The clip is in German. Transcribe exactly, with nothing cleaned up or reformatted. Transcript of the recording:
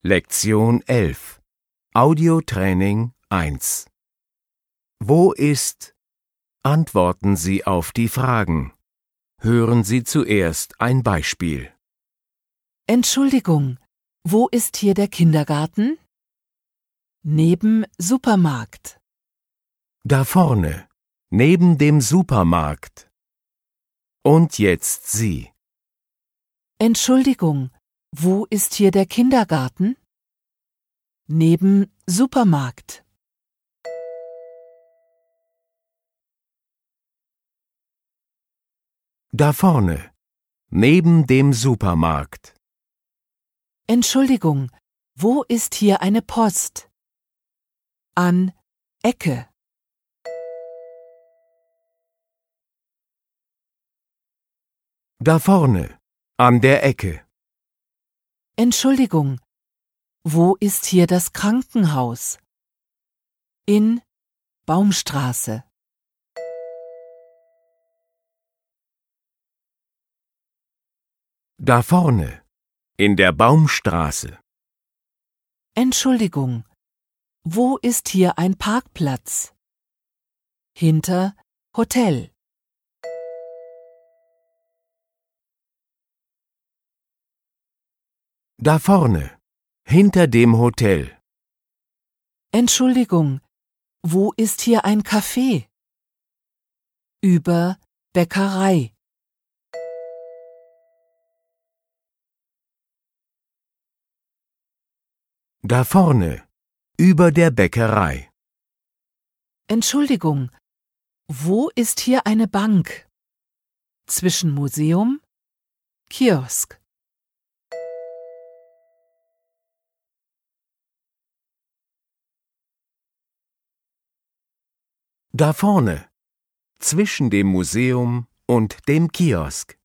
Lektion elf. Audiotraining eins. Wo ist? Antworten Sie auf die Fragen. Hören Sie zuerst ein Beispiel. Entschuldigung, wo ist hier der Kindergarten? Neben Supermarkt. Da vorne, neben dem Supermarkt. Und jetzt Sie. Entschuldigung, wo ist hier der Kindergarten? Neben Supermarkt. Da vorne, neben dem Supermarkt. Entschuldigung, wo ist hier eine Post? An Ecke. Da vorne, an der Ecke. Entschuldigung, wo ist hier das Krankenhaus? In Baumstraße. Da vorne, in der Baumstraße. Entschuldigung, wo ist hier ein Parkplatz? Hinter Hotel. Da vorne, hinter dem Hotel. Entschuldigung, wo ist hier ein Café? Über Bäckerei. Da vorne, über der Bäckerei. Entschuldigung, wo ist hier eine Bank? Zwischen Museum, Kiosk. Da vorne, zwischen dem Museum und dem Kiosk.